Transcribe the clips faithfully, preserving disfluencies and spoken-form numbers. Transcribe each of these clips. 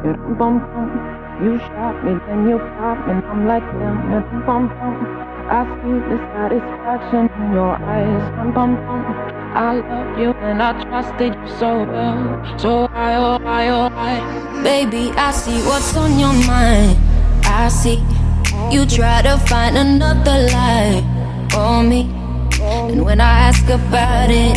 You bum bum. You shot me, then you pop me, and I'm like damn. You bum bum. I see the satisfaction in your eyes. Bum bum bum. I loved you and I trusted you so well. So I, oh I, oh I. Baby, I see what's on your mind. I see you try to find another lie for me. And when I ask about it,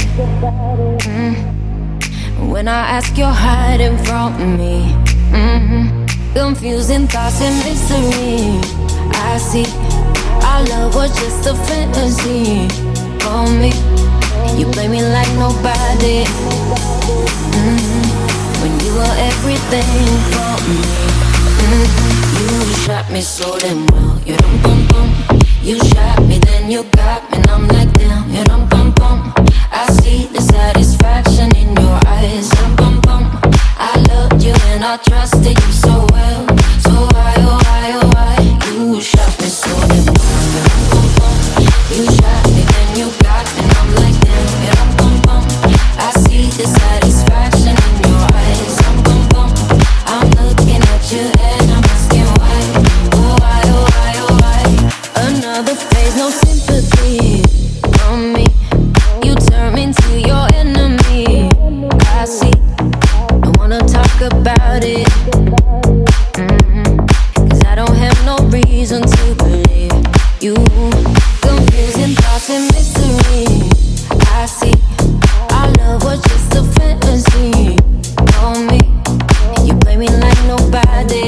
mm, when I ask, you're hiding from me. Mm-hmm. Confusing thoughts and mystery. I see our love was just a fantasy for me. You play me like nobody. Mm-hmm. When you were everything for me. Mm-hmm. You shot me so damn well. You dum bum bum. You shot me, then you got me, and I'm like damn. You dum bum bum. I see the satisfaction in your eyes. Dum bum bum. I loved you and I trusted you so well. So why, oh why, oh why? You shot me so damn well. You dum bum bum. You shot me, then you got me, and I'm like damn. You dum bum bum. I see the satisfaction in your eyes. Dum bum bum. I'm looking at you and I'm asking why. Oh why, oh why, oh why? Another phase, no sympathy from me. You turn into your enemy. I see. I wanna talk about it. Mm-hmm. Cause I don't have no reason to believe you. Confusing thoughts and mystery. I see. Our love was just a fantasy for me. You play me like nobody.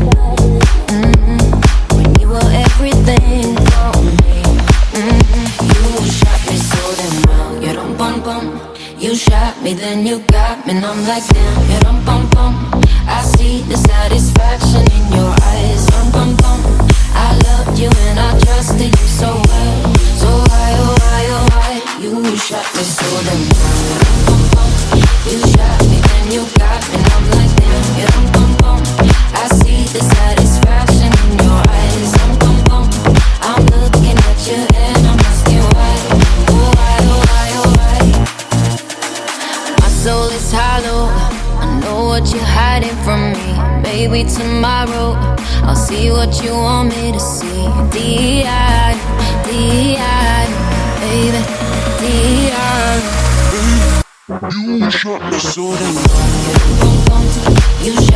Mm-hmm. When you were everything for me. Mm-hmm. You shot me so damn well. You dum bum bum. You shot me, then you got me, and I'm like damn. You dum bum bum. I see the satisfaction in your eyes. Dum bum bum. I loved you and I trusted you so well. So why, oh why, oh why? You shot me so damn well. You dum bum bum. You shot me, then you got me, and I'm like damn. You dum bum bum. I see the satisfaction in your eyes. Dum bum bum. I'm looking at you and I'm asking why. Oh why, oh why, oh why? My soul is hollow. I know what you're hiding from me. Maybe tomorrow I'll see what you want me to see. D I, D I, baby, D I. You shot me so damn well. You